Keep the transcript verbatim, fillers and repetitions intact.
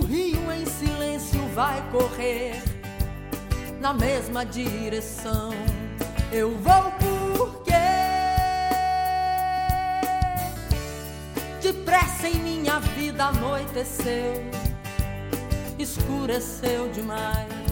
rio em silêncio vai correr na mesma direção. Eu vou porque depressa em minha vida anoiteceu, escureceu demais.